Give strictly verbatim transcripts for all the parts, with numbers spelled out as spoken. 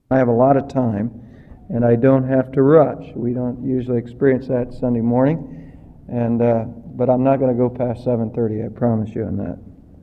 I have a lot of time, and I don't have to rush. We don't usually experience that Sunday morning, and uh, but I'm not going to go past seven thirty, I promise you on that.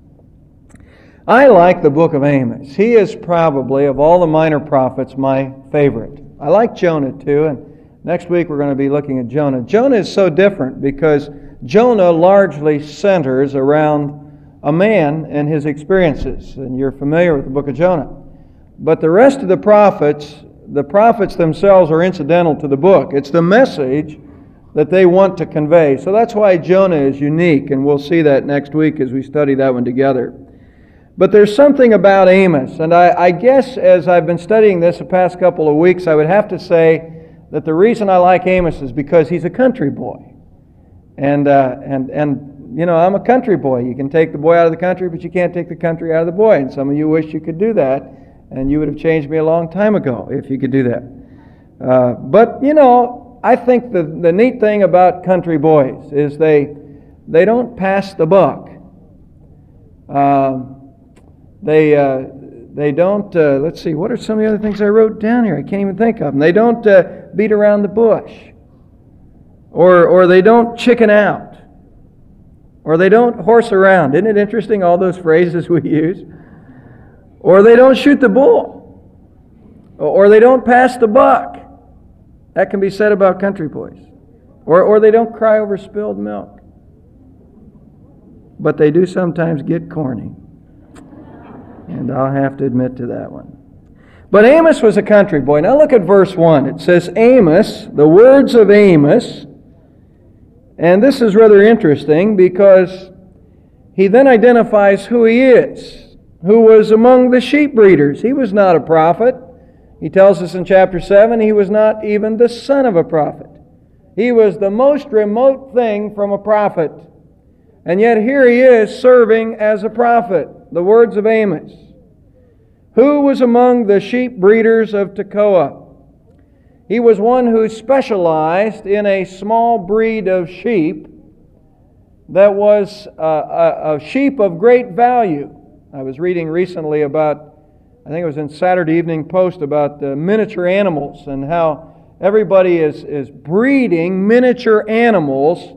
I like the book of Amos. He is probably, of all the minor prophets, my favorite. I like Jonah too, and next week we're going to be looking at Jonah. Jonah is so different because Jonah largely centers around a man and his experiences, and you're familiar with the book of Jonah. But the rest of the prophets, the prophets themselves are incidental to the book. It's the message that they want to convey. So that's why Jonah is unique, and we'll see that next week as we study that one together. But there's something about Amos, and I, I guess as I've been studying this the past couple of weeks, I would have to say that the reason I like Amos is because he's a country boy. And, uh, and, and you know, I'm a country boy. You can take the boy out of the country, but you can't take the country out of the boy. And some of you wish you could do that. And you would have changed me a long time ago if you could do that. Uh, but, you know, I think the, the neat thing about country boys is they they don't pass the buck. Uh, they uh, they don't, uh, let's see, what are some of the other things I wrote down here? I can't even think of them. They don't uh, beat around the bush. Or, or they don't chicken out. Or they don't horse around. Isn't it interesting, all those phrases we use? Or they don't shoot the bull. Or they don't pass the buck. That can be said about country boys. Or, or they don't cry over spilled milk. But they do sometimes get corny. And I'll have to admit to that one. But Amos was a country boy. Now look at verse one. It says, Amos, the words of Amos. And this is rather interesting because he then identifies who he is. Who was among the sheep breeders. He was not a prophet. He tells us in chapter seven, he was not even the son of a prophet. He was the most remote thing from a prophet. And yet here he is serving as a prophet. The words of Amos. Who was among the sheep breeders of Tekoa? He was one who specialized in a small breed of sheep that was a, a, a sheep of great value. I was reading recently about, I think it was in Saturday Evening Post, about the miniature animals and how everybody is, is breeding miniature animals,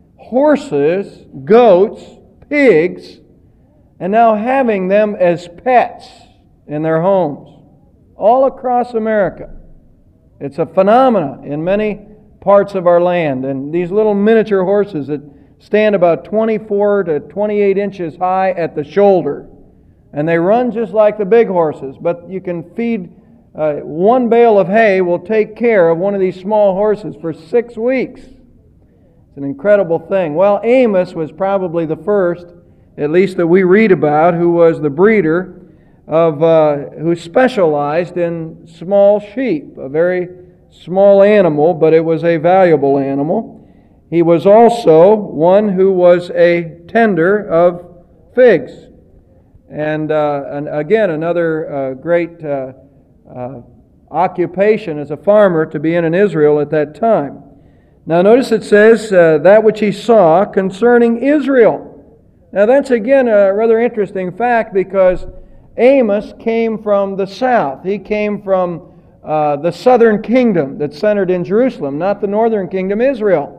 horses, goats, pigs, and now having them as pets in their homes all across America. It's a phenomenon in many parts of our land. And these little miniature horses that stand about twenty-four to twenty-eight inches high at the shoulder. And they run just like the big horses, but you can feed, uh, one bale of hay will take care of one of these small horses for six weeks. It's an incredible thing. Well, Amos was probably the first, at least that we read about, who was the breeder of, uh, who specialized in small sheep, a very small animal, but it was a valuable animal. He was also one who was a tender of figs. And, uh, and again, another uh, great uh, uh, occupation as a farmer to be in in Israel at that time. Now notice it says, uh, that which he saw concerning Israel. Now that's again a rather interesting fact because Amos came from the south. He came from uh, the southern kingdom that centered in Jerusalem, not the northern kingdom, Israel.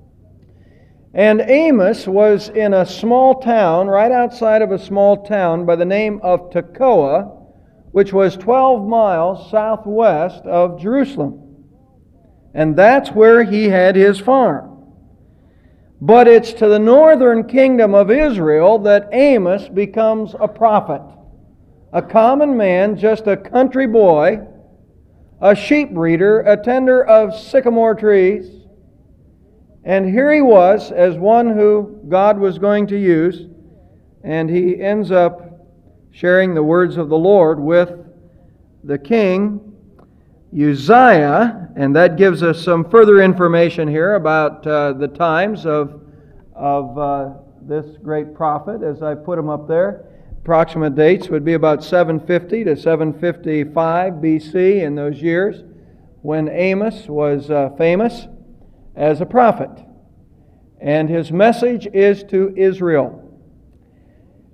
And Amos was in a small town, right outside of a small town by the name of Tekoa, which was twelve miles southwest of Jerusalem. And that's where he had his farm. But it's to the northern kingdom of Israel that Amos becomes a prophet. A common man, just a country boy, a sheep breeder, a tender of sycamore trees. And here he was as one who God was going to use, and he ends up sharing the words of the Lord with the king Uzziah, and that gives us some further information here about uh, the times of, of uh, this great prophet, as I put him up there. Approximate dates would be about seven fifty to seven fifty-five B C in those years when Amos was uh, famous as a prophet. And his message is to Israel.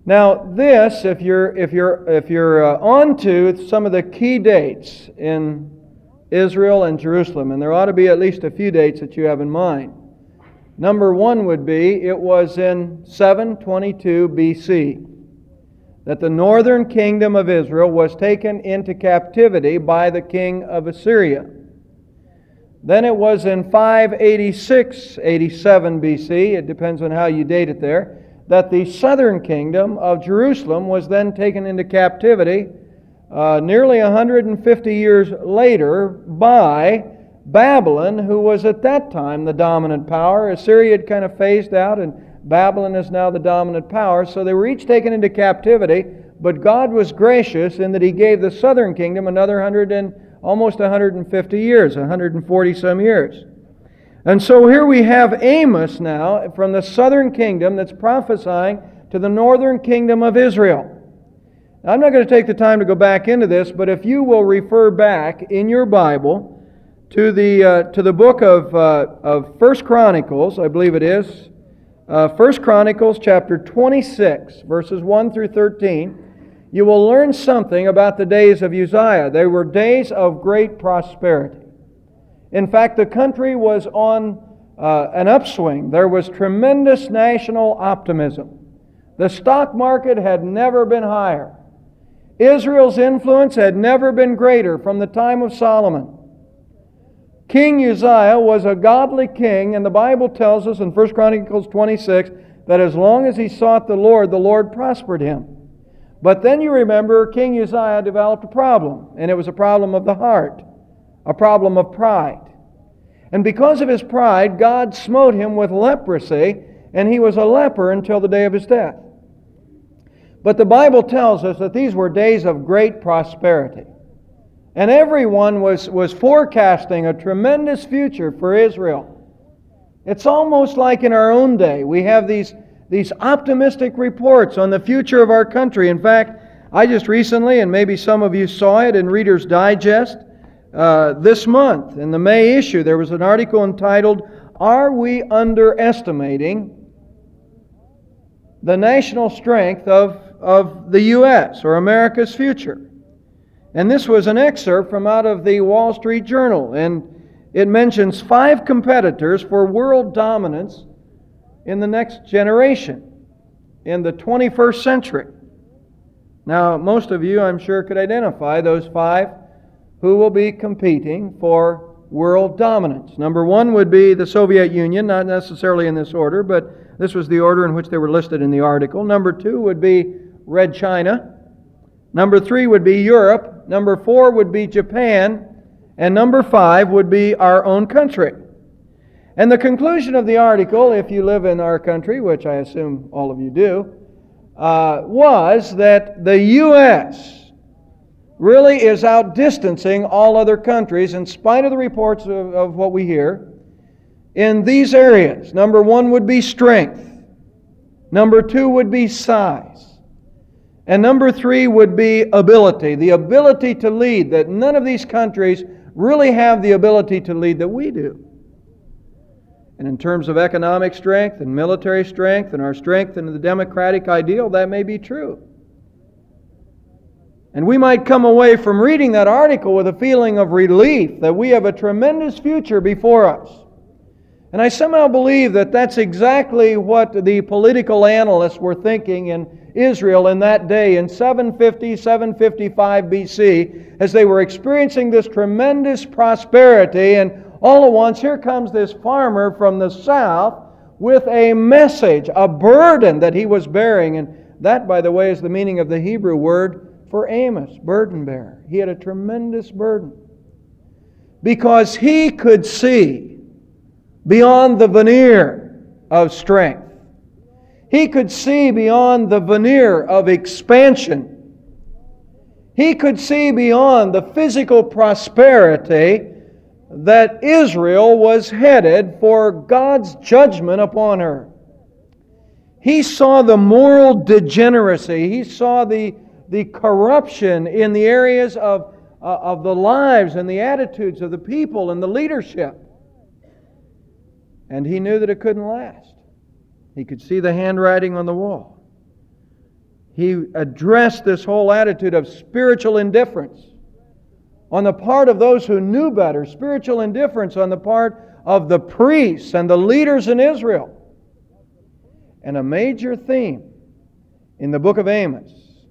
Now, this, if you're if you're if you're uh, on to some of the key dates in Israel and Jerusalem, and there ought to be at least a few dates that you have in mind. Number one would be it was in seven twenty-two B C that the northern kingdom of Israel was taken into captivity by the king of Assyria. Then it was in five eighty-six, eighty-seven B C, it depends on how you date it there, that the southern kingdom of Jerusalem was then taken into captivity uh, nearly one hundred fifty years later by Babylon, who was at that time the dominant power. Assyria had kind of phased out, and Babylon is now the dominant power. So they were each taken into captivity, but God was gracious in that He gave the southern kingdom another hundred and almost one hundred fifty years, one hundred forty some years. And so here we have Amos now from the southern kingdom that's prophesying to the northern kingdom of Israel. Now, I'm not going to take the time to go back into this, but if you will refer back in your Bible to the uh, to the book of uh, of First Chronicles, I believe it is, uh, First Chronicles chapter twenty-six, verses one through thirteen, you will learn something about the days of Uzziah. They were days of great prosperity. In fact, the country was on uh, an upswing. There was tremendous national optimism. The stock market had never been higher. Israel's influence had never been greater from the time of Solomon. King Uzziah was a godly king, and the Bible tells us in First Chronicles twenty-six that as long as he sought the Lord, the Lord prospered him. But then you remember King Uzziah developed a problem, and it was a problem of the heart, a problem of pride. And because of his pride, God smote him with leprosy, and he was a leper until the day of his death. But the Bible tells us that these were days of great prosperity. And everyone was, was forecasting a tremendous future for Israel. It's almost like in our own day. We have these, these optimistic reports on the future of our country. In fact, I just recently, and maybe some of you saw it in Reader's Digest, Uh, this month, in the May issue, there was an article entitled, "Are We Underestimating the National Strength of, of the U S or America's Future?" And this was an excerpt from out of the Wall Street Journal, and it mentions five competitors for world dominance in the next generation, in the twenty-first century. Now, most of you, I'm sure, could identify those five who will be competing for world dominance. Number one would be the Soviet Union, not necessarily in this order, but this was the order in which they were listed in the article. Number two would be Red China. Number three would be Europe. Number four would be Japan. And number five would be our own country. And the conclusion of the article, if you live in our country, which I assume all of you do, uh, was that the U S really is outdistancing all other countries in spite of the reports of, of what we hear in these areas. Number one would be strength. Number two would be size. And number three would be ability, the ability to lead, that none of these countries really have the ability to lead that we do. And in terms of economic strength and military strength and our strength in the democratic ideal, that may be true. And we might come away from reading that article with a feeling of relief that we have a tremendous future before us. And I somehow believe that that's exactly what the political analysts were thinking in Israel in that day in seven fifty, seven fifty-five B C as they were experiencing this tremendous prosperity, and all at once here comes this farmer from the south with a message, a burden that he was bearing. And that, by the way, is the meaning of the Hebrew word for Amos, burden bearer. He had a tremendous burden because he could see beyond the veneer of strength. He could see beyond the veneer of expansion. He could see beyond the physical prosperity that Israel was headed for God's judgment upon her. He saw the moral degeneracy. He saw the the corruption in the areas of, uh, of the lives and the attitudes of the people and the leadership. And he knew that it couldn't last. He could see the handwriting on the wall. he addressed this whole attitude of spiritual indifference on the part of those who knew better, spiritual indifference on the part of the priests and the leaders in Israel. And a major theme in the book of Amos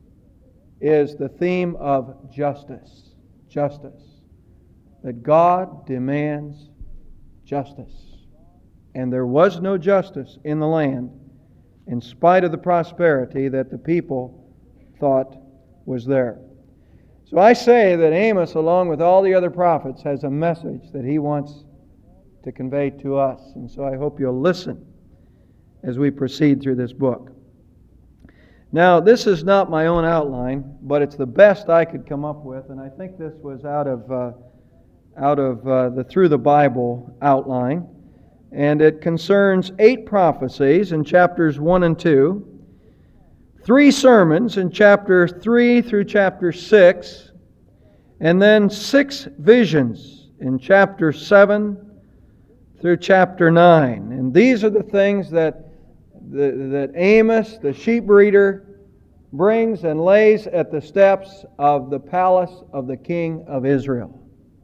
is the theme of justice. Justice. That God demands justice. And there was no justice in the land in spite of the prosperity that the people thought was there. So I say that Amos, along with all the other prophets, has a message that he wants to convey to us. And so I hope you'll listen as we proceed through this book. Now, this is not my own outline, but it's the best I could come up with, and I think this was out of uh, out of uh, the Through the Bible outline, and it concerns eight prophecies in chapters one and two, three sermons in chapter three through chapter six, and then six visions in chapter seven through chapter nine. And these are the things that the, that Amos, the sheep breeder, brings and lays at the steps of the palace of the king of Israel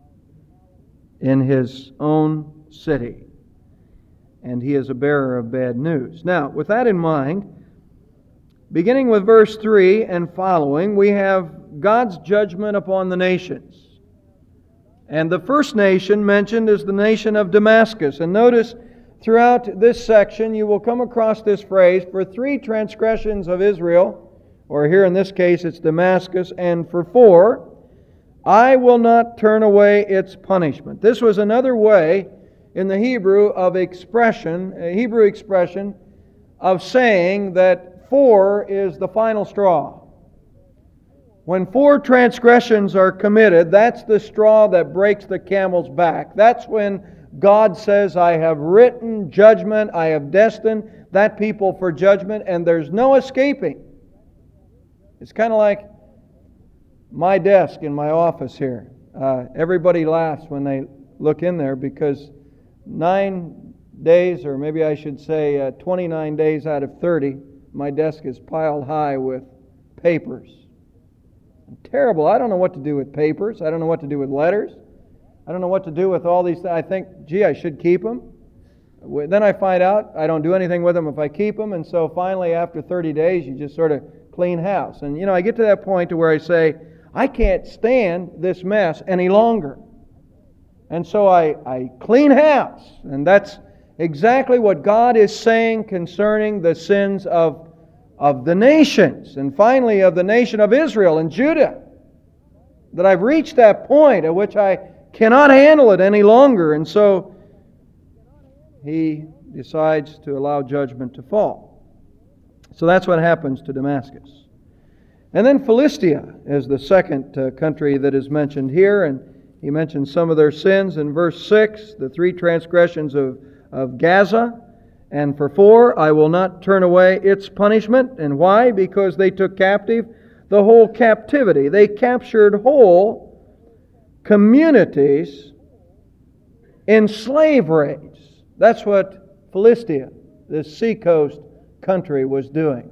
in his own city. And he is a bearer of bad news. Now, with that in mind, beginning with verse three and following, we have God's judgment upon the nations. And the first nation mentioned is the nation of Damascus. And notice throughout this section you will come across this phrase, for three transgressions of Israel, or here in this case it's Damascus, and for four, I will not turn away its punishment. This was another way in the Hebrew of expression, a Hebrew expression of saying that four is the final straw. When four transgressions are committed, that's the straw that breaks the camel's back. That's when God says, I have written judgment, I have destined that people for judgment, and there's no escaping. It's kind of like my desk in my office here. Uh, everybody laughs when they look in there because nine days, or maybe I should say uh, twenty-nine days out of thirty, my desk is piled high with papers. Terrible. I don't know what to do with papers. I don't know what to do with letters. I don't know what to do with all these things. I think, gee, I should keep them. Then I find out I don't do anything with them if I keep them. And so finally, after thirty days, you just sort of clean house. And, you know, I get to that point to where I say, I can't stand this mess any longer. And so I, I clean house. And that's exactly what God is saying concerning the sins of of the nations, and finally of the nation of Israel and Judah, that I've reached that point at which I cannot handle it any longer. And so he decides to allow judgment to fall. So that's what happens to Damascus. And then Philistia is the second uh, country that is mentioned here, and he mentions some of their sins in verse six, the three transgressions of, of Gaza. And for four, I will not turn away its punishment. And why? Because they took captive the whole captivity. They captured whole communities in slave raids. That's what Philistia, this seacoast country, was doing.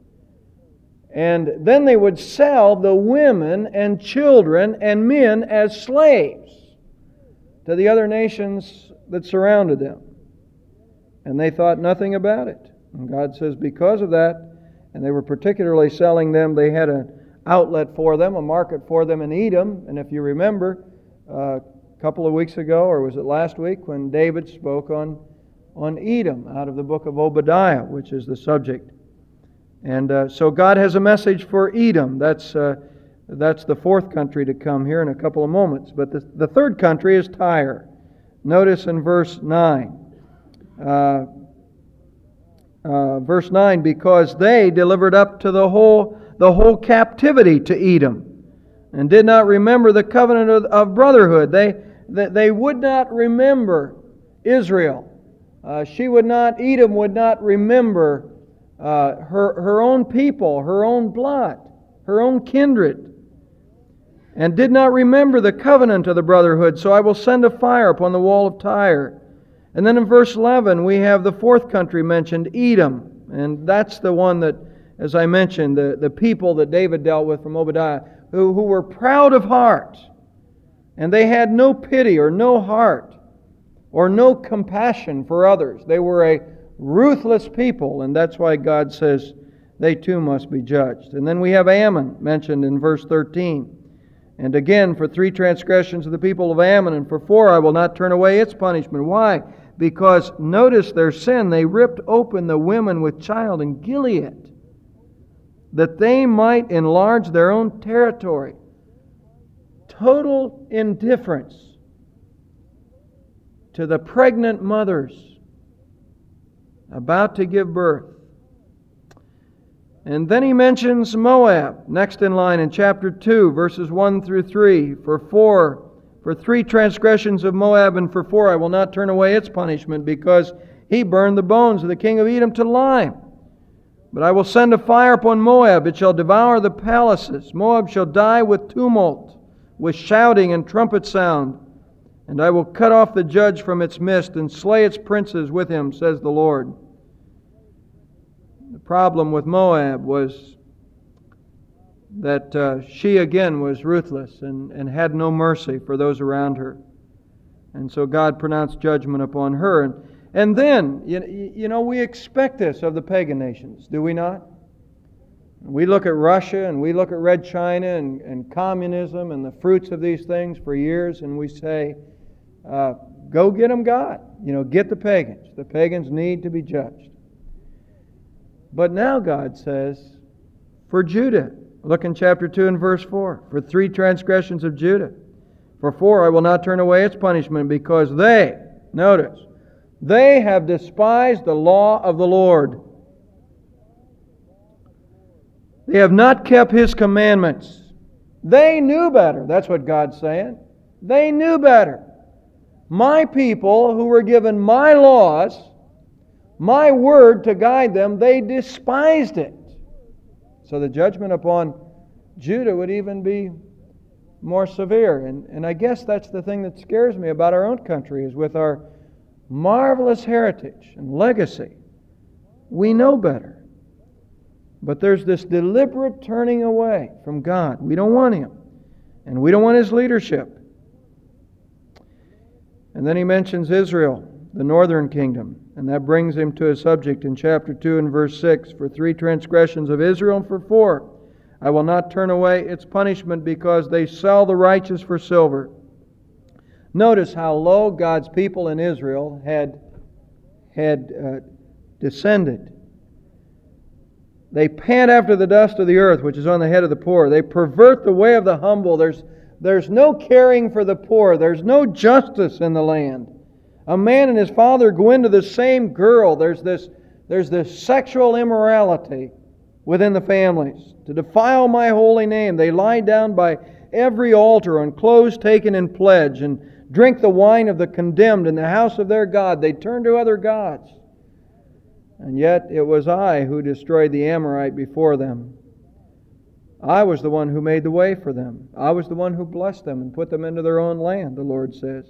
And then they would sell the women and children and men as slaves to the other nations that surrounded them. And they thought nothing about it. And God says because of that, and they were particularly selling them, they had an outlet for them, a market for them in Edom. And if you remember, uh, a couple of weeks ago, or was it last week, when David spoke on, on Edom out of the book of Obadiah, which is the subject. And uh, so God has a message for Edom. That's, uh, that's the fourth country to come here in a couple of moments. But the, the third country is Tyre. Notice in verse nine. Uh, uh, verse nine, because they delivered up to the whole the whole captivity to Edom, and did not remember the covenant of, of brotherhood. They, they they would not remember Israel. Uh, she would not. Edom would not remember uh, her her own people, her own blood, her own kindred, and did not remember the covenant of the brotherhood. So I will send a fire upon the wall of Tyre. And then in verse eleven, we have the fourth country mentioned, Edom. And that's the one that as I mentioned, the, the people that David dealt with from Obadiah, who, who were proud of heart, and they had no pity or no heart or no compassion for others. They were a ruthless people, and that's why God says they too must be judged. And then we have Ammon mentioned in verse thirteen. And again, for three transgressions of the people of Ammon, and for four I will not turn away its punishment. Why? Because notice their sin. They ripped open the women with child in Gilead, that they might enlarge their own territory. Total indifference to the pregnant mothers about to give birth. And then he mentions Moab, next in line in chapter two, verses one through three. For four, for three transgressions of Moab, and for four I will not turn away its punishment, because he burned the bones of the king of Edom to lime. But I will send a fire upon Moab, it shall devour the palaces. Moab shall die with tumult, with shouting and trumpet sound. And I will cut off the judge from its midst, and slay its princes with him, says the Lord. The problem with Moab was that uh, she again was ruthless and, and had no mercy for those around her. And so God pronounced judgment upon her. And, and then, you, you know, we expect this of the pagan nations, do we not? We look at Russia and we look at Red China and, and communism and the fruits of these things for years, and we say, uh, go get them, God. You know, get the pagans. The pagans need to be judged. But now God says, for Judah, look in chapter two and verse four, for three transgressions of Judah. For four I will not turn away its punishment, because they, notice, they have despised the law of the Lord. They have not kept His commandments. They knew better. That's what God's saying. They knew better. My people who were given my laws, my word to guide them, they despised it. So the judgment upon Judah would even be more severe. And, and I guess that's the thing that scares me about our own country, is with our marvelous heritage and legacy, we know better. But there's this deliberate turning away from God. We don't want Him. And we don't want His leadership. And then he mentions Israel, the northern kingdom. And that brings him to a subject in chapter two and verse six. For three transgressions of Israel, and for four I will not turn away its punishment, because they sell the righteous for silver. Notice how low God's people in Israel had, had uh, descended. They pant after the dust of the earth, which is on the head of the poor. They pervert the way of the humble. There's, there's no caring for the poor. There's no justice in the land. A man and his father go into the same girl. There's this, there's this sexual immorality within the families. To defile my holy name, they lie down by every altar on clothes taken in pledge, and drink the wine of the condemned in the house of their God. They turn to other gods. And yet it was I who destroyed the Amorite before them. I was the one who made the way for them. I was the one who blessed them and put them into their own land, the Lord says.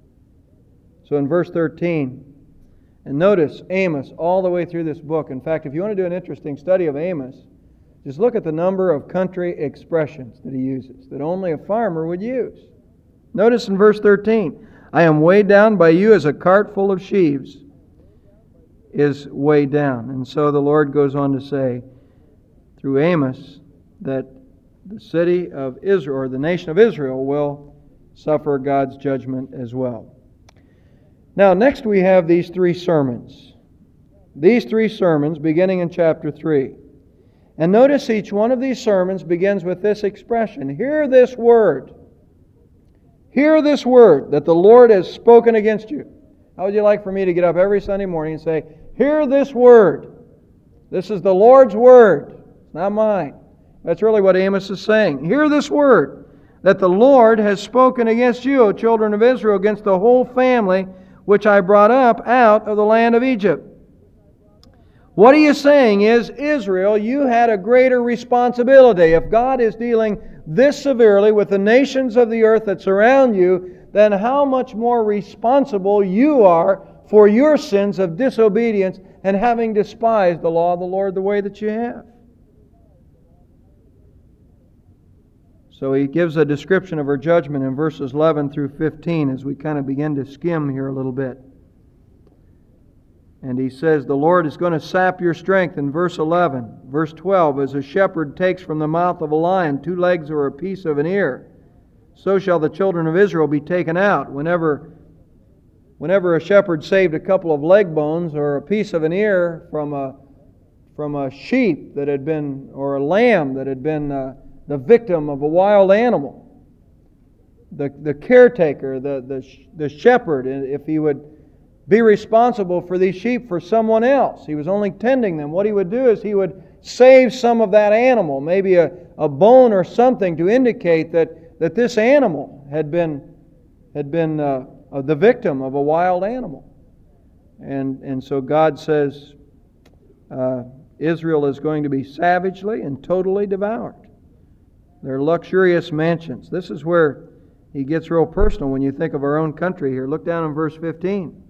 So in verse thirteen, and notice Amos all the way through this book. In fact, if you want to do an interesting study of Amos, just look at the number of country expressions that he uses that only a farmer would use. Notice in verse thirteen, I am weighed down by you as a cart full of sheaves is weighed down. And so the Lord goes on to say through Amos that the city of Israel, or the nation of Israel, will suffer God's judgment as well. Now, next we have these three sermons. These three sermons beginning in chapter three. And notice each one of these sermons begins with this expression, hear this word. Hear this word that the Lord has spoken against you. How would you like for me to get up every Sunday morning and say, hear this word. This is the Lord's word. It's not mine. That's really what Amos is saying. Hear this word that the Lord has spoken against you, O children of Israel, against the whole family which I brought up out of the land of Egypt. What he is saying is, Israel, you had a greater responsibility. If God is dealing this severely with the nations of the earth that surround you, then how much more responsible you are for your sins of disobedience and having despised the law of the Lord the way that you have. So he gives a description of her judgment in verses eleven through fifteen as we kind of begin to skim here a little bit. And he says, the Lord is going to sap your strength in verse eleven. Verse twelve, as a shepherd takes from the mouth of a lion two legs or a piece of an ear, so shall the children of Israel be taken out. Whenever, whenever a shepherd saved a couple of leg bones or a piece of an ear from a, from a sheep that had been, or a lamb that had been uh, the victim of a wild animal, the, the caretaker, the, the, the shepherd, if he would be responsible for these sheep for someone else, he was only tending them. What he would do is he would save some of that animal, maybe a, a bone or something, to indicate that, that this animal had been, had been uh, the victim of a wild animal. And, and so God says uh, Israel is going to be savagely and totally devoured. Their luxurious mansions. This is where he gets real personal when you think of our own country here. Look down in verse fifteen.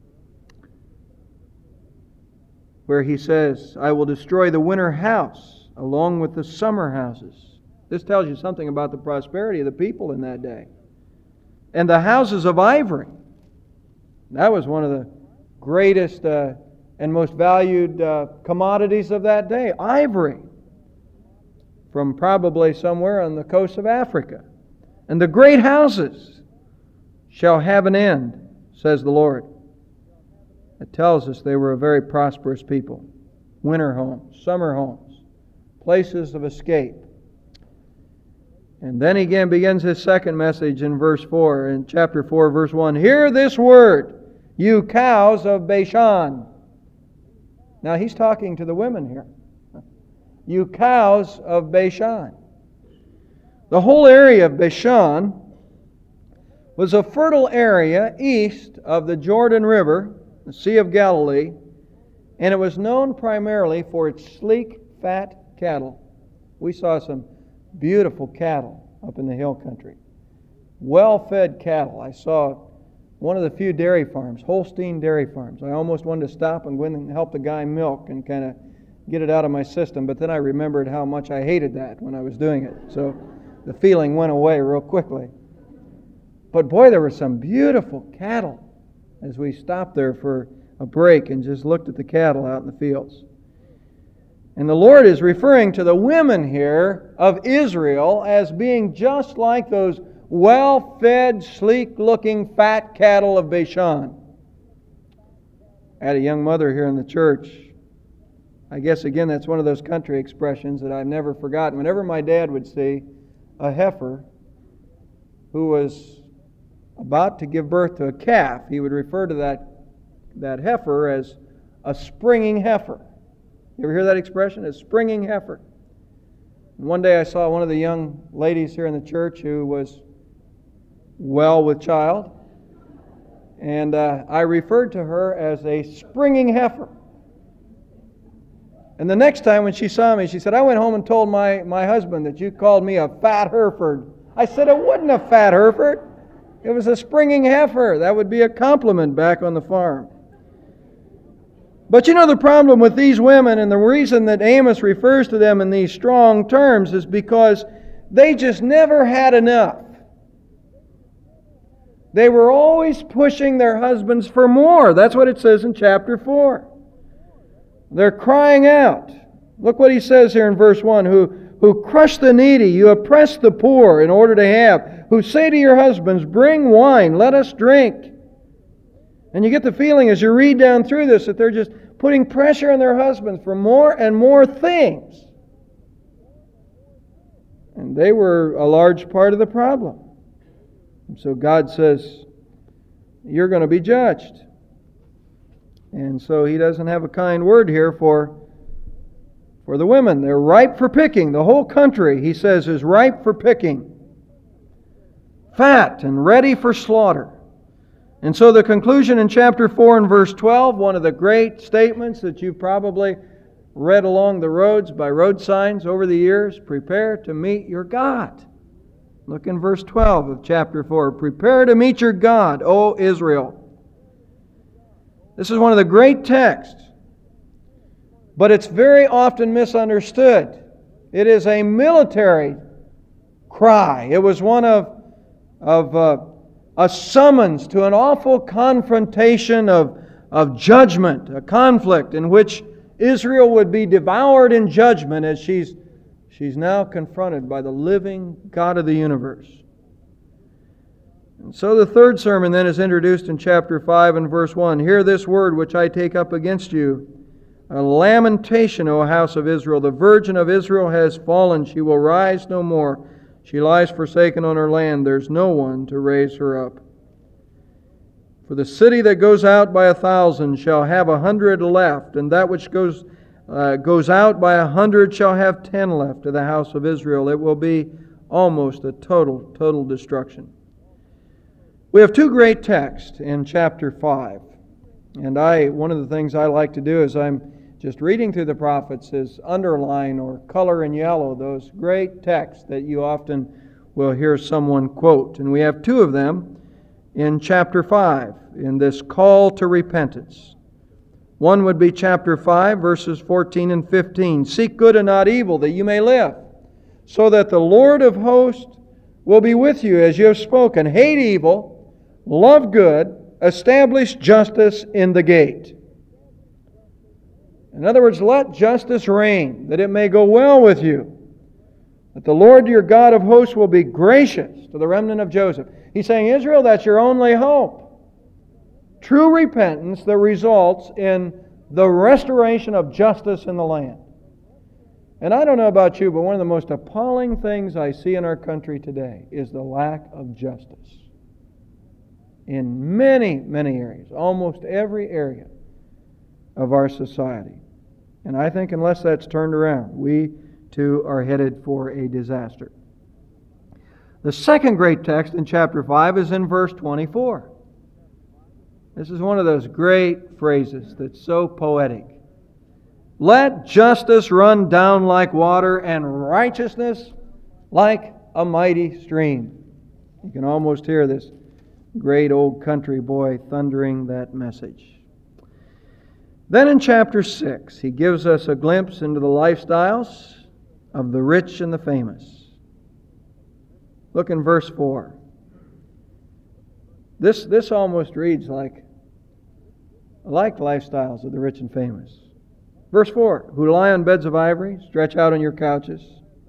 Where he says, I will destroy the winter house along with the summer houses. This tells you something about the prosperity of the people in that day. And the houses of ivory. That was one of the greatest uh, and most valued uh, commodities of that day. Ivory. From probably somewhere on the coast of Africa. And the great houses shall have an end, says the Lord. It tells us they were a very prosperous people. Winter homes, summer homes, places of escape. And then he again begins his second message in verse four, in chapter four, verse one. Hear this word, you cows of Bashan. Now he's talking to the women here. You cows of Bashan. The whole area of Bashan was a fertile area east of the Jordan River, the Sea of Galilee, and it was known primarily for its sleek, fat cattle. We saw some beautiful cattle up in the hill country. Well-fed cattle. I saw one of the few dairy farms, Holstein dairy farms. I almost wanted to stop and go in and help the guy milk and kind of get it out of my system, but then I remembered how much I hated that when I was doing it. So the feeling went away real quickly. But boy, there were some beautiful cattle as we stopped there for a break and just looked at the cattle out in the fields. And the Lord is referring to the women here of Israel as being just like those well-fed, sleek-looking, fat cattle of Bashan. I had a young mother here in the church. I guess, again, that's one of those country expressions that I've never forgotten. Whenever my dad would see a heifer who was about to give birth to a calf, he would refer to that, that heifer as a springing heifer. You ever hear that expression? A springing heifer. And one day I saw one of the young ladies here in the church who was well with child, and uh, I referred to her as a springing heifer. And the next time when she saw me, she said, I went home and told my, my husband that you called me a fat Hereford. I said, it wasn't a fat Hereford. It was a springing heifer. That would be a compliment back on the farm. But you know the problem with these women, and the reason that Amos refers to them in these strong terms, is because they just never had enough. They were always pushing their husbands for more. That's what it says in chapter four. They're crying out. Look what he says here in verse one. Who, who crush the needy, you oppress the poor in order to have. Who say to your husbands, bring wine, let us drink. And you get the feeling as you read down through this that they're just putting pressure on their husbands for more and more things. And they were a large part of the problem. And so God says, you're going to be judged. And so he doesn't have a kind word here for, for the women. They're ripe for picking. The whole country, he says, is ripe for picking. Fat and ready for slaughter. And so the conclusion in chapter four and verse twelve, one of the great statements that you've probably read along the roads by road signs over the years, prepare to meet your God. Look in verse twelve of chapter four. Prepare to meet your God, O Israel. This is one of the great texts, but it's very often misunderstood. It is a military cry. It was one of, of uh, a summons to an awful confrontation of, of judgment, a conflict in which Israel would be devoured in judgment as she's, she's now confronted by the living God of the universe. And so the third sermon then is introduced in chapter five and verse one. Hear this word which I take up against you, a lamentation, O house of Israel. The virgin of Israel has fallen. She will rise no more. She lies forsaken on her land. There's no one to raise her up. For the city that goes out by a thousand shall have a hundred left, and that which goes uh, goes out by a hundred shall have ten left to the house of Israel. It will be almost a total, total destruction. We have two great texts in chapter five. And I, one of the things I like to do as I'm just reading through the prophets is underline or color in yellow those great texts that you often will hear someone quote. And we have two of them in chapter five, in this call to repentance. One would be chapter five, verses fourteen and fifteen. Seek good and not evil, that you may live, so that the Lord of hosts will be with you as you have spoken. Hate evil, love good, establish justice in the gate. In other words, let justice reign, that it may go well with you, that the Lord your God of hosts will be gracious to the remnant of Joseph. He's saying, Israel, that's your only hope. True repentance that results in the restoration of justice in the land. And I don't know about you, but one of the most appalling things I see in our country today is the lack of justice. In many, many areas, almost every area of our society. And I think unless that's turned around, we too are headed for a disaster. The second great text in chapter five is in verse twenty-four. This is one of those great phrases that's so poetic. Let justice run down like water and righteousness like a mighty stream. You can almost hear this great old country boy thundering that message. Then in chapter six, he gives us a glimpse into the lifestyles of the rich and the famous. Look in verse four. This, this almost reads like, like lifestyles of the rich and famous. Verse four, who lie on beds of ivory, stretch out on your couches,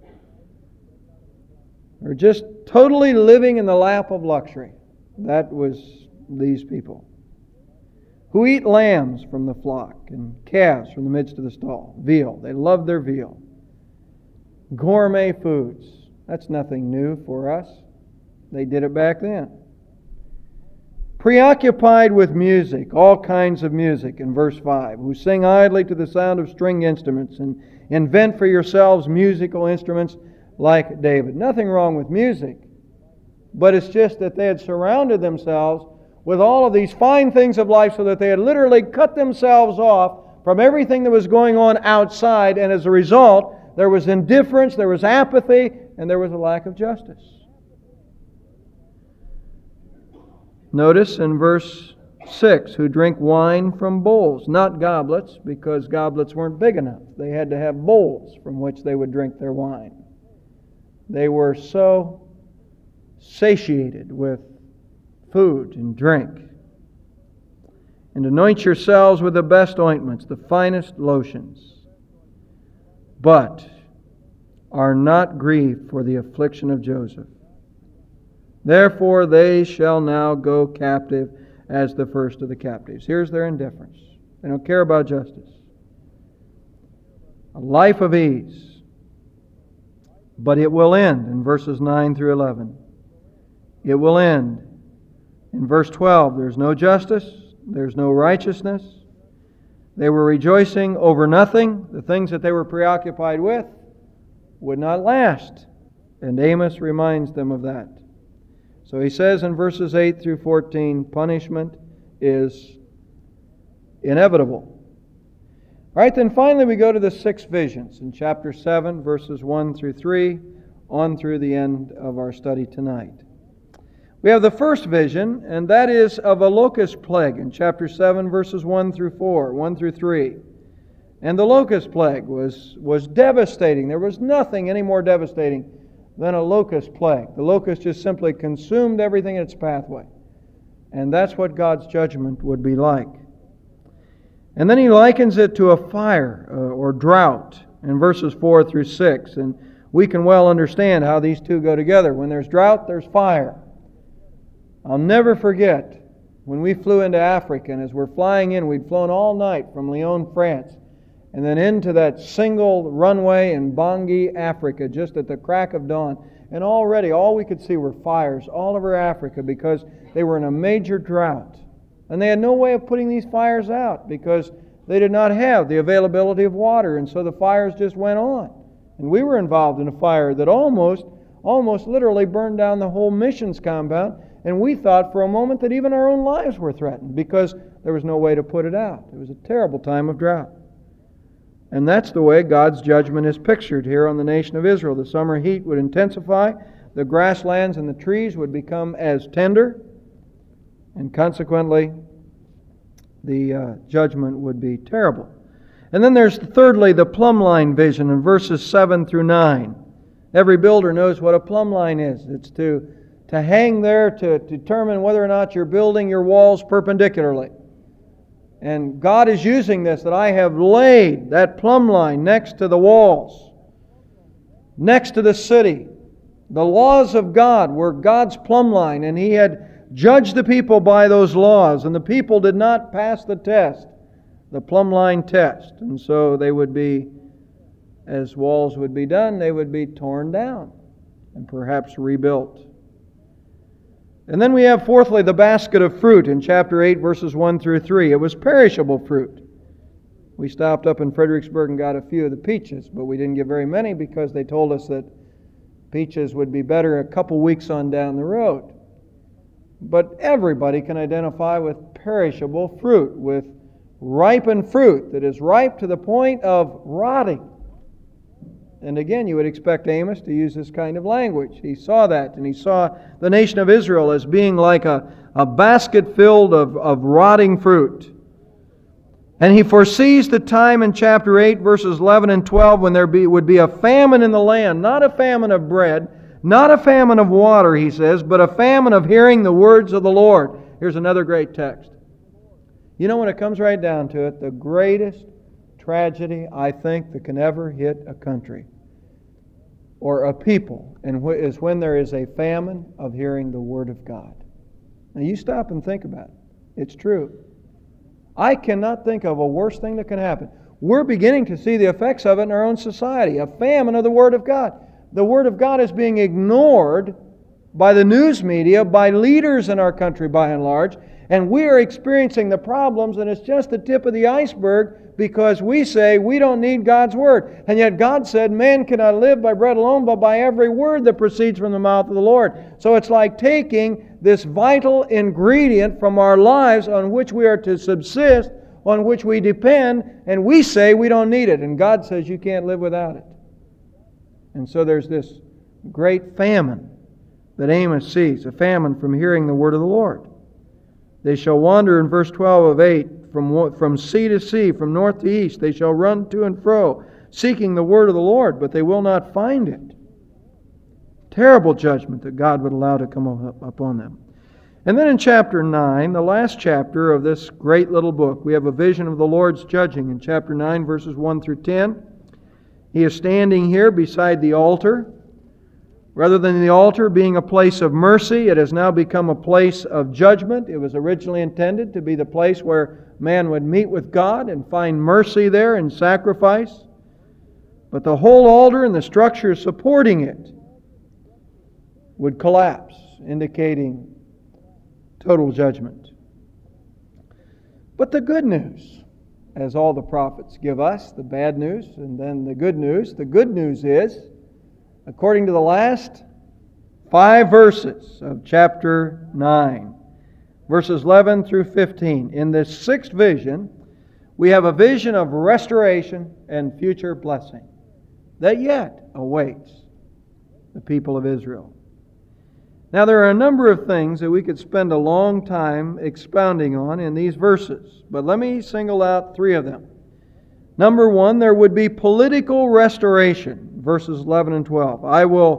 are just totally living in the lap of luxury. That was these people. Who eat lambs from the flock and calves from the midst of the stall. Veal. They love their veal. Gourmet foods. That's nothing new for us. They did it back then. Preoccupied with music, all kinds of music in verse five. Who sing idly to the sound of string instruments and invent for yourselves musical instruments like David. Nothing wrong with music. But it's just that they had surrounded themselves with all of these fine things of life so that they had literally cut themselves off from everything that was going on outside. And as a result, there was indifference, there was apathy, and there was a lack of justice. Notice in verse six, who drink wine from bowls, not goblets, because goblets weren't big enough. They had to have bowls from which they would drink their wine. They were so satiated with food and drink. And anoint yourselves with the best ointments, the finest lotions, but are not grieved for the affliction of Joseph. Therefore they shall now go captive as the first of the captives. Here's their indifference. They don't care about justice. A life of ease. But it will end in verses nine through eleven. It will end. In verse twelve, there's no justice, there's no righteousness. They were rejoicing over nothing. The things that they were preoccupied with would not last. And Amos reminds them of that. So he says in verses eight through fourteen, punishment is inevitable. All right, then finally we go to the six visions in chapter seven, verses one through three, on through the end of our study tonight. We have the first vision, and that is of a locust plague in chapter seven, verses one through four, one through three. And the locust plague was, was devastating. There was nothing any more devastating than a locust plague. The locust just simply consumed everything in its pathway. And that's what God's judgment would be like. And then he likens it to a fire uh, or drought in verses four through six. And we can well understand how these two go together. When there's drought, there's fire. I'll never forget when we flew into Africa, and as we're flying in, we'd flown all night from Lyon, France, and then into that single runway in Bangui, Africa, just at the crack of dawn. And already all we could see were fires all over Africa because they were in a major drought. And they had no way of putting these fires out because they did not have the availability of water, and so the fires just went on. And we were involved in a fire that almost, almost literally burned down the whole missions compound, and we thought for a moment that even our own lives were threatened because there was no way to put it out. It was a terrible time of drought. And that's the way God's judgment is pictured here on the nation of Israel. The summer heat would intensify, the grasslands and the trees would become as tender, and consequently, the uh, judgment would be terrible. And then there's thirdly the plumb line vision in verses seven through nine. Every builder knows what a plumb line is. It's to, to hang there to determine whether or not you're building your walls perpendicularly. And God is using this, that I have laid that plumb line next to the walls, next to the city. The laws of God were God's plumb line, and He had judged the people by those laws, and the people did not pass the test, the plumb line test. And so they would be, as walls would be done, they would be torn down and perhaps rebuilt. And then we have, fourthly, the basket of fruit in chapter eight, verses one through three. It was perishable fruit. We stopped up in Fredericksburg and got a few of the peaches, but we didn't get very many because they told us that peaches would be better a couple weeks on down the road. But everybody can identify with perishable fruit, with ripened fruit that is ripe to the point of rotting. And again, you would expect Amos to use this kind of language. He saw that, and he saw the nation of Israel as being like a, a basket filled of, of rotting fruit. And he foresees the time in chapter eight, verses eleven and twelve, when there be, would be a famine in the land, not a famine of bread, not a famine of water, he says, but a famine of hearing the words of the Lord. Here's another great text. You know, when it comes right down to it, the greatest tragedy, I think, that can ever hit a country or a people is when there is a famine of hearing the Word of God. Now you stop and think about it. It's true. I cannot think of a worse thing that can happen. We're beginning to see the effects of it in our own society, a famine of the Word of God. The Word of God is being ignored by the news media, by leaders in our country by and large, and we are experiencing the problems, and it's just the tip of the iceberg because we say we don't need God's Word. And yet God said man cannot live by bread alone, but by every word that proceeds from the mouth of the Lord. So it's like taking this vital ingredient from our lives on which we are to subsist, on which we depend, and we say we don't need it. And God says you can't live without it. And so there's this great famine that Amos sees, a famine from hearing the word of the Lord. They shall wander, in verse twelve of eight, from, from sea to sea, from north to east. They shall run to and fro, seeking the word of the Lord, but they will not find it. Terrible judgment that God would allow to come up upon them. And then in chapter nine, the last chapter of this great little book, we have a vision of the Lord's judging in chapter nine, verses one through ten. He is standing here beside the altar. Rather than the altar being a place of mercy, it has now become a place of judgment. It was originally intended to be the place where man would meet with God and find mercy there and sacrifice. But the whole altar and the structure supporting it would collapse, indicating total judgment. But the good news, as all the prophets give us, the bad news and then the good news, the good news is, according to the last five verses of chapter nine, verses eleven through fifteen, in this sixth vision, we have a vision of restoration and future blessing that yet awaits the people of Israel. Now, there are a number of things that we could spend a long time expounding on in these verses, but let me single out three of them. Number one, there would be political restoration, verses eleven and twelve. I will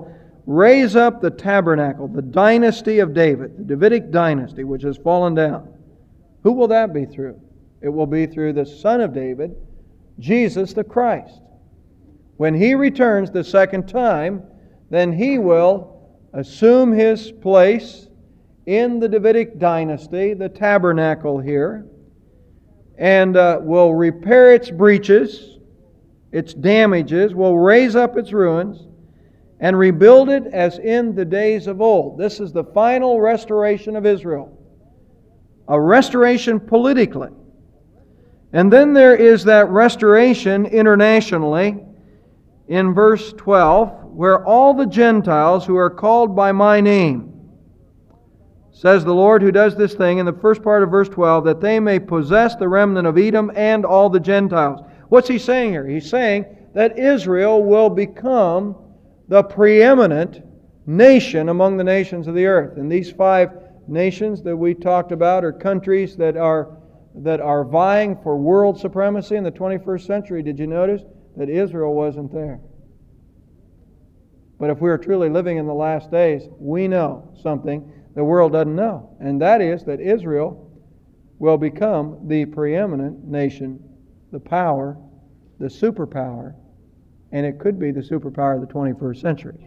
raise up the tabernacle, the dynasty of David, the Davidic dynasty, which has fallen down. Who will that be through? It will be through the Son of David, Jesus the Christ. When He returns the second time, then He will assume His place in the Davidic dynasty, the tabernacle here, and uh, will repair its breaches, its damages, will raise up its ruins, and rebuild it as in the days of old. This is the final restoration of Israel. A restoration politically. And then there is that restoration internationally in verse twelve, where all the Gentiles who are called by my name, says the Lord who does this thing in the first part of verse twelve, that they may possess the remnant of Edom and all the Gentiles. What's He saying here? He's saying that Israel will become the preeminent nation among the nations of the earth. And these five nations that we talked about are countries that are that are vying for world supremacy in the twenty-first century. Did you notice that Israel wasn't there? But if we are truly living in the last days, we know something the world doesn't know. And that is that Israel will become the preeminent nation, the power, the superpower, and it could be the superpower of the twenty-first century.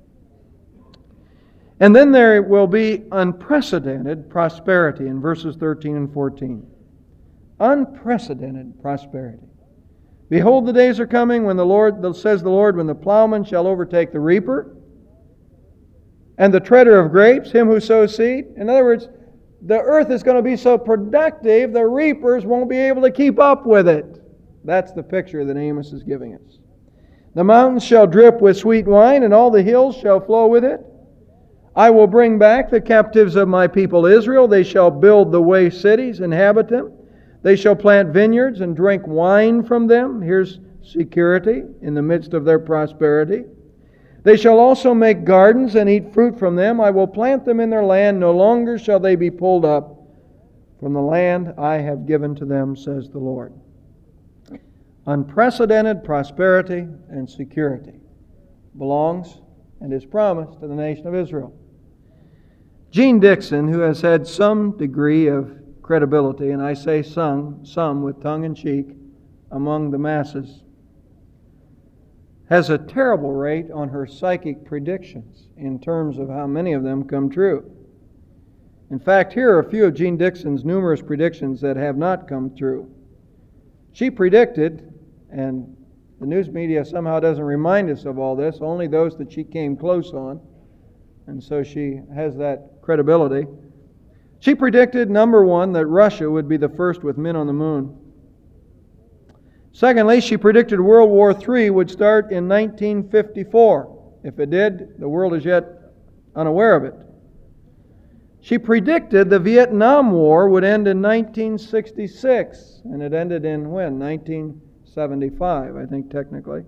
And then there will be unprecedented prosperity in verses thirteen and fourteen. Unprecedented prosperity. Behold, the days are coming when the Lord, says the Lord, when the plowman shall overtake the reaper, and the treader of grapes, him who sows seed. In other words, the earth is going to be so productive, the reapers won't be able to keep up with it. That's the picture that Amos is giving us. The mountains shall drip with sweet wine, and all the hills shall flow with it. I will bring back the captives of my people Israel. They shall build the waste cities, inhabit them. They shall plant vineyards and drink wine from them. Here's security in the midst of their prosperity. They shall also make gardens and eat fruit from them. I will plant them in their land. No longer shall they be pulled up from the land I have given to them, says the Lord. Unprecedented prosperity and security belongs and is promised to the nation of Israel. Gene Dixon, who has had some degree of credibility, and I say some, some with tongue in cheek, among the masses, has a terrible rate on her psychic predictions in terms of how many of them come true. In fact, here are a few of Gene Dixon's numerous predictions that have not come true. She predicted, and the news media somehow doesn't remind us of all this, only those that she came close on, and so she has that credibility. She predicted, number one, that Russia would be the first with men on the moon. Secondly, she predicted World War Three would start in nineteen fifty-four. If it did, the world is yet unaware of it. She predicted the Vietnam War would end in nineteen sixty-six, and it ended in when? nineteen seventy-five, I think technically.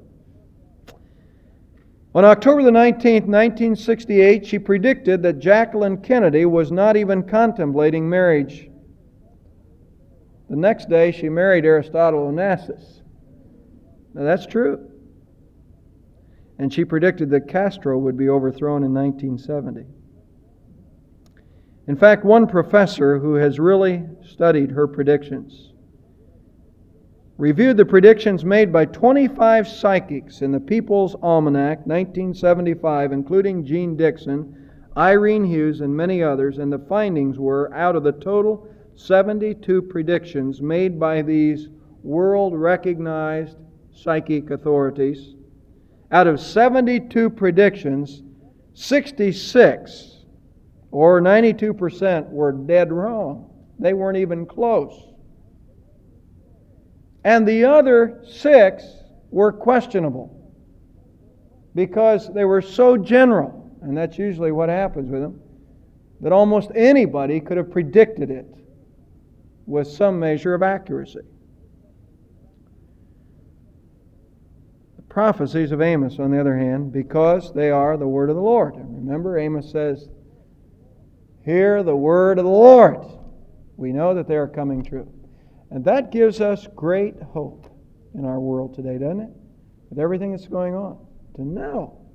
On October the nineteenth, nineteen sixty-eight, she predicted that Jacqueline Kennedy was not even contemplating marriage. The next day, she married Aristotle Onassis. Now, that's true. And she predicted that Castro would be overthrown in nineteen seventy. In fact, one professor who has really studied her predictions reviewed the predictions made by twenty-five psychics in the People's Almanac, nineteen seventy-five, including Gene Dixon, Irene Hughes, and many others, and the findings were, out of the total seventy-two predictions made by these world-recognized psychic authorities, out of seventy-two predictions, sixty-six, or ninety-two percent, were dead wrong. They weren't even close. And the other six were questionable because they were so general, and that's usually what happens with them, that almost anybody could have predicted it with some measure of accuracy. The prophecies of Amos, on the other hand, because they are the word of the Lord. And remember, Amos says, "Hear the word of the Lord." We know that they are coming true. And that gives us great hope in our world today, doesn't it? With everything that's going on. To know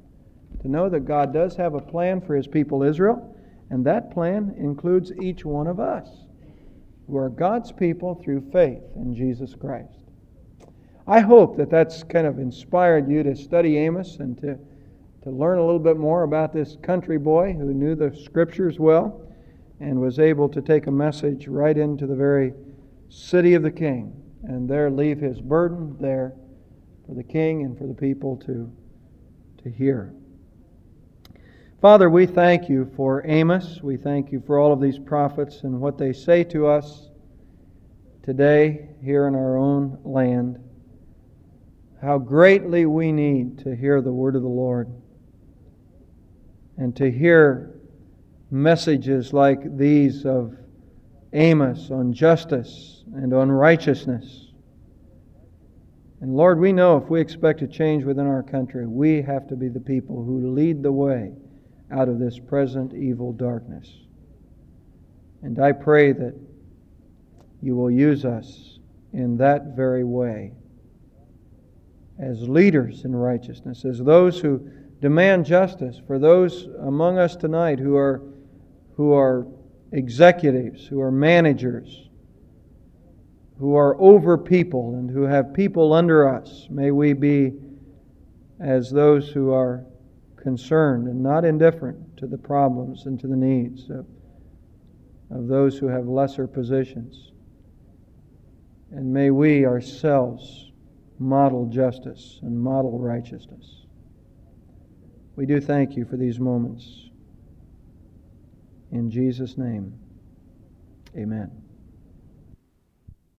To know that God does have a plan for His people Israel, and that plan includes each one of us, who are God's people through faith in Jesus Christ. I hope that that's kind of inspired you to study Amos and to, to learn a little bit more about this country boy who knew the Scriptures well and was able to take a message right into the very city of the King, and there leave his burden there for the King and for the people to, to hear. Father, we thank You for Amos. We thank You for all of these prophets and what they say to us today here in our own land. How greatly we need to hear the word of the Lord and to hear messages like these of Amos on justice and on righteousness. And Lord, we know if we expect a change within our country, we have to be the people who lead the way out of this present evil darkness. And I pray that You will use us in that very way as leaders in righteousness, as those who demand justice for those among us tonight who are who are executives, who are managers, who are over people and who have people under us. May we be as those who are concerned and not indifferent to the problems and to the needs of, of those who have lesser positions. And may we ourselves model justice and model righteousness. We do thank You for these moments. In Jesus' name, amen.